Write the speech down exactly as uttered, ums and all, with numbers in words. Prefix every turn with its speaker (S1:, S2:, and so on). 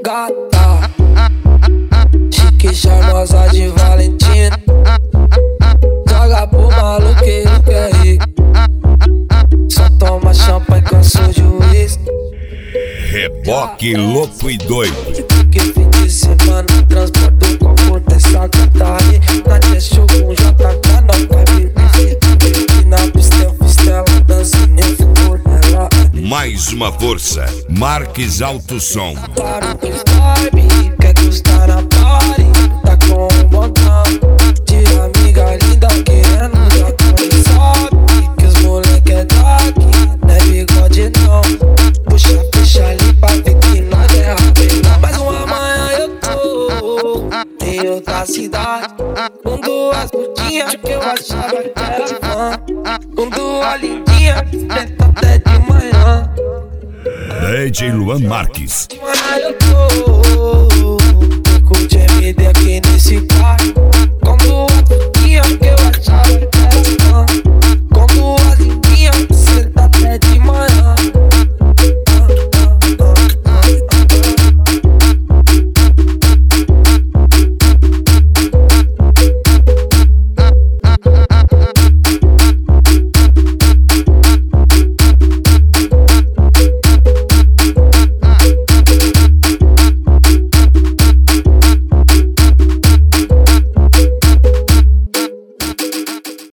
S1: gata, chique charmosa de Valentina. Joga pro maluqueiro que é rico, só toma champanhe com seu juiz.
S2: Reboque louco e doido.
S1: Que fim de semana transporta o copo dessa gata aí. Na deixou com J K, não vai beber. E na pista eu fiz tela, dançando eu fico nela.
S2: Mais uma força, Marques Alto Som.
S1: Claro que vibe, quer gostar na party. Tá com um montão de amiga linda querendo dar com ele. Sabe que os moleque é daqui, não é bigode não. Puxa, fecha ali pra ver que nós é rapidão. Mas uma manhã eu tô em outra cidade, com duas putinhas que eu achava que era fã, com duas lindinhas, preta até de manhã.
S2: D J Luan Marques.
S1: Manhã eu tô com o M D aqui nesse quarto,